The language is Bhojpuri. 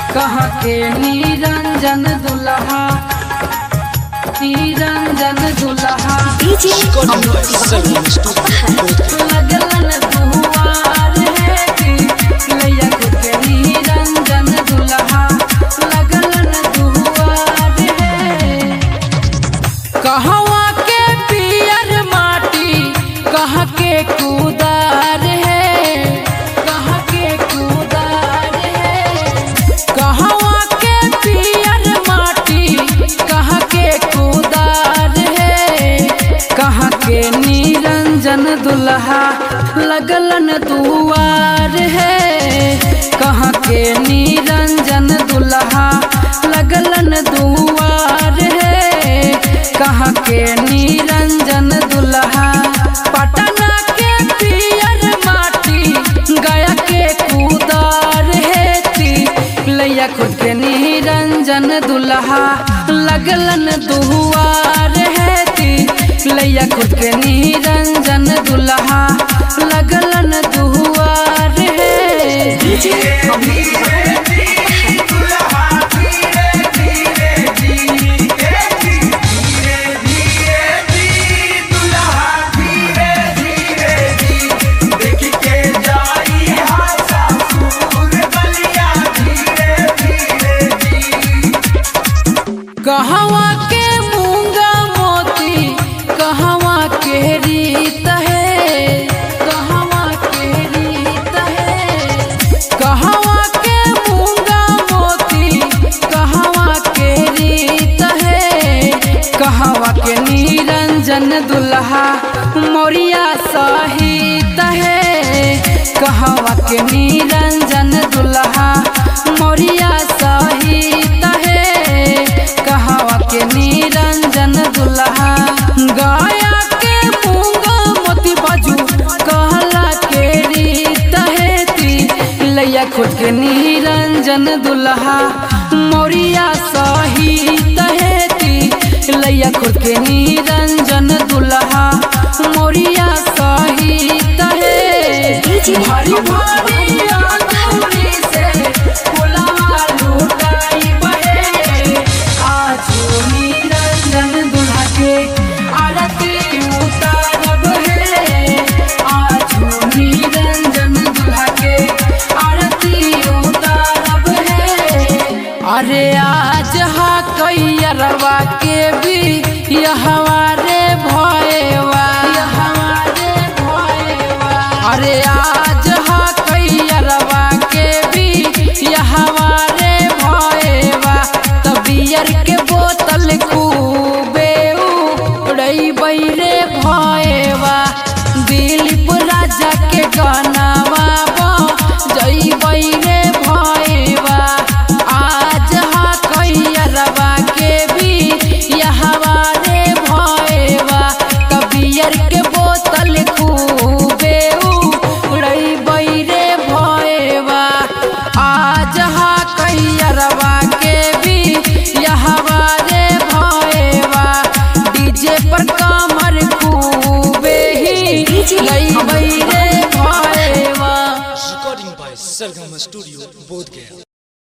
कहाँ के निरंजन दुल्हा निरंजन दुल्हा लगलन दुआर है कि लैया खुद के निरंजन दुल्हा लगलन दुआर है। कहवा के पियर माटी कहाँ के कुदार है कहाँ के कुदार है। कहवा के पियर माटी कहाँ के कुदार है। कहाँ के निरंजन दुल्हा लगलन दुआर है। कहाँ के निरंजन दुल्हा लगलन दुआर है। कहाँ के निरंजन दुल्हा पटना के पियर माटी गया के कुदार है। लैया खुद के निरंजन दुल्हा लगलन दुआर है। लैया खुद के निरंजन दुल्हा लगलन दुआर है। कहवा के मूंगा मोती कहवा के रीत है कहवा के रीत है। कहवा के मूंगा मोती कहवा के रीत है। कहवा के निरंजन दुल्हा मोरिया सहित है। कहवा के निरंजन दुल्हा मोरिया सहित है। कहवा के निरंजन दुल्हा गया के मूंगा मोती बाजू कहला के रीत है। लैया खुद के निरंजन दुल्हा मोरिया सहित है। लैया खुद के निरंजन दुल्हा मोरिया सहित है। भारी भारी आंगुरी से फुलवा लुटाई बहे। आज निरंजन दुल्हा के आरती उतारब है। आज निरंजन दुल्हा के आरती उतारब है। अरे आज हा कैरवा के भी यहवा